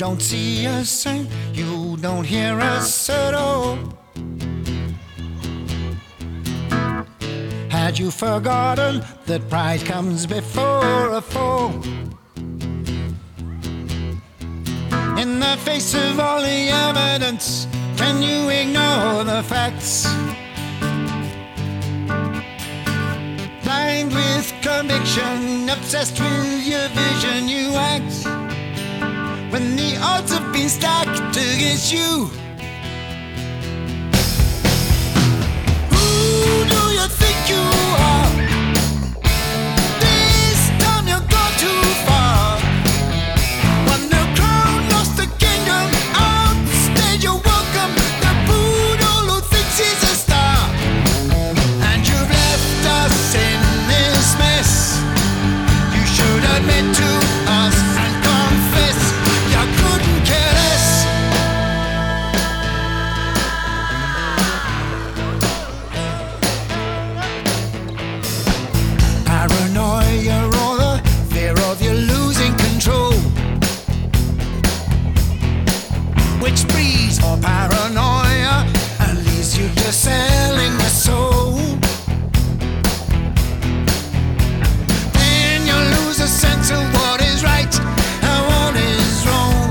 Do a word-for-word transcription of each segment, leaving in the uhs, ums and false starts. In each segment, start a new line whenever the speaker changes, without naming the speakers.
don't see a sign, you don't hear us at all. Had you forgotten that pride comes before a fall? In the face of all the evidence, can you ignore the facts? Blind with conviction, obsessed with your vision, you act when the odds have been stacked against you. Who do you think you are? This time you go too far. When the crown lost the kingdom, on stage you're welcome. The poodle who thinks he's a star, and you've left us in this mess. You should admit to us and confess you couldn't care less. Paranoia or the fear of you losing control, which breeds more paranoia and leaves you just selling your soul. Then you lose a sense of what is right and what is wrong.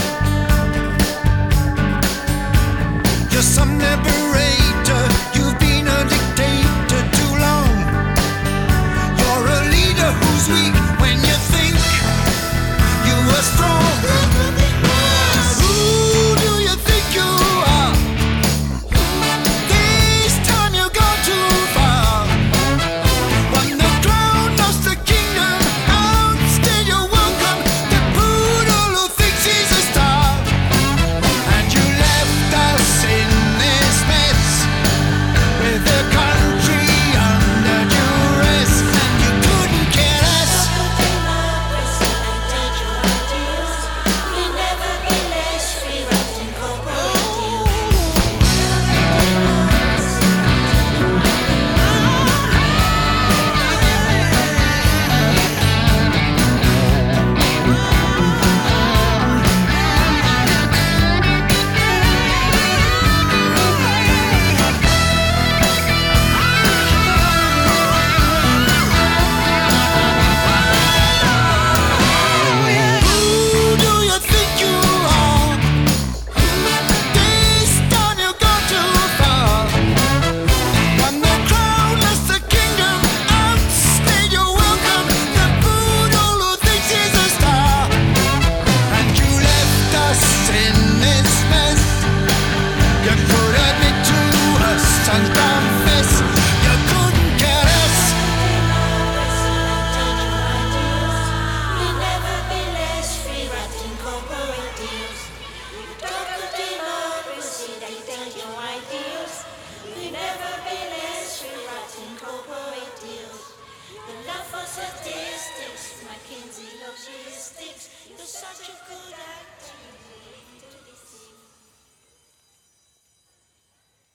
You're some liberator, you've been a dictator too long. You're a leader who's weak when you think you were strong.